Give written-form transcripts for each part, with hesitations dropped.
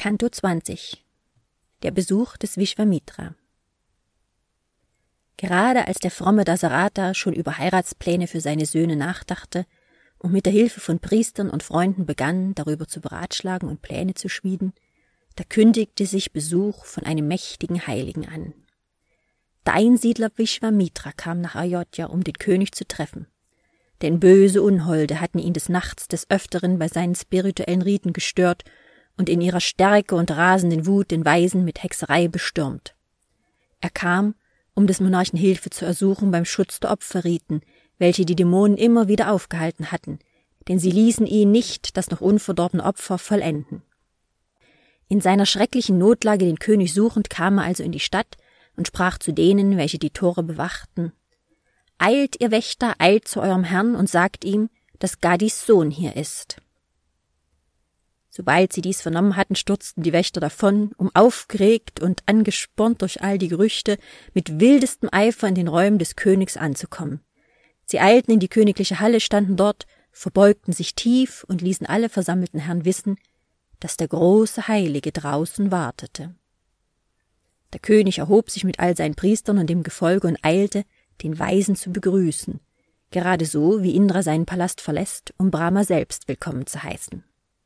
Canto 20 Der Besuch des Vishwamitra. Gerade als der fromme Dasarata schon über Heiratspläne für seine Söhne nachdachte und mit der Hilfe von Priestern und Freunden begann, darüber zu beratschlagen und Pläne zu schmieden, da kündigte sich Besuch von einem mächtigen Heiligen an. Der Einsiedler Vishwamitra kam nach Ayodhya, um den König zu treffen. Denn böse Unholde hatten ihn des Nachts des Öfteren bei seinen spirituellen Riten gestört und in ihrer Stärke und rasenden Wut den Weisen mit Hexerei bestürmt. Er kam, um des Monarchen Hilfe zu ersuchen beim Schutz der Opferriten, welche die Dämonen immer wieder aufgehalten hatten, denn sie ließen ihn nicht das noch unverdorbene Opfer vollenden. In seiner schrecklichen Notlage den König suchend kam er also in die Stadt und sprach zu denen, welche die Tore bewachten: »Eilt, ihr Wächter, eilt zu eurem Herrn und sagt ihm, dass Gadis Sohn hier ist.« Sobald sie dies vernommen hatten, stürzten die Wächter davon, um aufgeregt und angespornt durch all die Gerüchte mit wildestem Eifer in den Räumen des Königs anzukommen. Sie eilten in die königliche Halle, standen dort, verbeugten sich tief und ließen alle versammelten Herren wissen, dass der große Heilige draußen wartete. Der König erhob sich mit all seinen Priestern und dem Gefolge und eilte, den Weisen zu begrüßen, gerade so, wie Indra seinen Palast verlässt, um Brahma selbst willkommen zu heißen.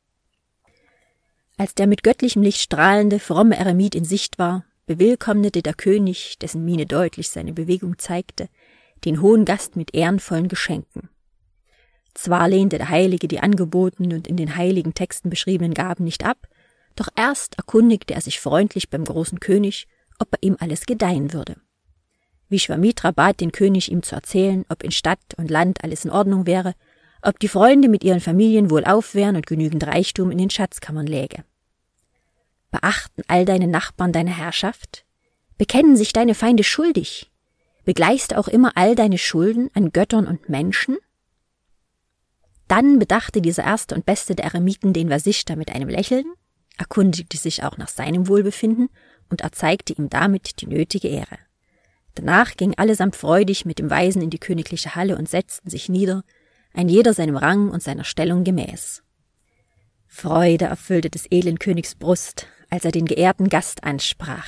Als der mit göttlichem Licht strahlende, fromme Eremit in Sicht war, bewillkommnete der König, dessen Miene deutlich seine Bewegung zeigte, den hohen Gast mit ehrenvollen Geschenken. Zwar lehnte der Heilige die angebotenen und in den heiligen Texten beschriebenen Gaben nicht ab, doch erst erkundigte er sich freundlich beim großen König, ob bei ihm alles gedeihen würde. Vishwamitra bat den König, ihm zu erzählen, ob in Stadt und Land alles in Ordnung wäre, ob die Freunde mit ihren Familien wohlauf wären und genügend Reichtum in den Schatzkammern läge. Beachten all deine Nachbarn deine Herrschaft? Bekennen sich deine Feinde schuldig? Begleichst du auch immer all deine Schulden an Göttern und Menschen? Dann bedachte dieser erste und beste der Eremiten den Vasishta mit einem Lächeln, erkundigte sich auch nach seinem Wohlbefinden und erzeigte ihm damit die nötige Ehre. Danach gingen allesamt freudig mit dem Weisen in die königliche Halle und setzten sich nieder, ein jeder seinem Rang und seiner Stellung gemäß. Freude erfüllte des edlen Königs Brust, als er den geehrten Gast ansprach.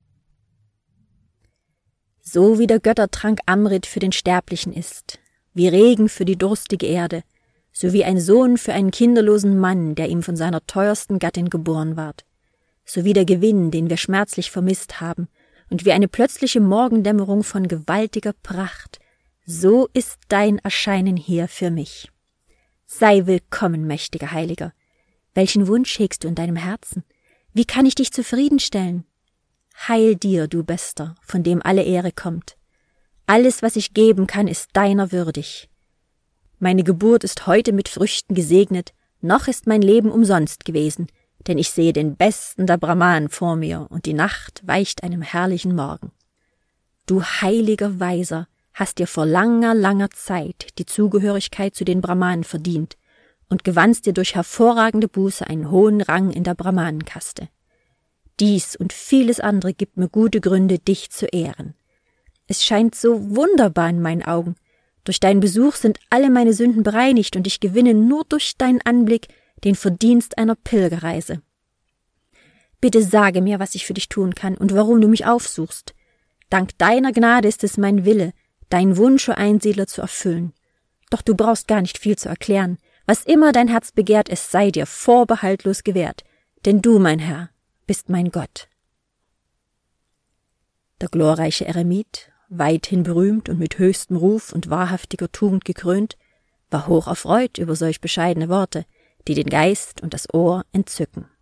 So wie der Göttertrank Amrit für den Sterblichen ist, wie Regen für die durstige Erde, so wie ein Sohn für einen kinderlosen Mann, der ihm von seiner teuersten Gattin geboren ward, so wie der Gewinn, den wir schmerzlich vermisst haben, und wie eine plötzliche Morgendämmerung von gewaltiger Pracht, so ist dein Erscheinen hier für mich. Sei willkommen, mächtiger Heiliger. Welchen Wunsch hegst du in deinem Herzen? Wie kann ich dich zufriedenstellen? Heil dir, du Bester, von dem alle Ehre kommt. Alles, was ich geben kann, ist deiner würdig. Meine Geburt ist heute mit Früchten gesegnet, noch ist mein Leben umsonst gewesen, denn ich sehe den Besten der Brahmanen vor mir, und die Nacht weicht einem herrlichen Morgen. Du heiliger Weiser, hast dir vor langer, langer Zeit die Zugehörigkeit zu den Brahmanen verdient und gewannst dir durch hervorragende Buße einen hohen Rang in der Brahmanenkaste. Dies und vieles andere gibt mir gute Gründe, dich zu ehren. Es scheint so wunderbar in meinen Augen. Durch deinen Besuch sind alle meine Sünden bereinigt und ich gewinne nur durch deinen Anblick den Verdienst einer Pilgerreise. Bitte sage mir, was ich für dich tun kann und warum du mich aufsuchst. Dank deiner Gnade ist es mein Wille, deinen Wunsch, o Einsiedler, zu erfüllen. Doch du brauchst gar nicht viel zu erklären. Was immer dein Herz begehrt, es sei dir vorbehaltlos gewährt, denn du, mein Herr, bist mein Gott. Der glorreiche Eremit, weithin berühmt und mit höchstem Ruf und wahrhaftiger Tugend gekrönt, war hoch erfreut über solch bescheidene Worte, die den Geist und das Ohr entzücken.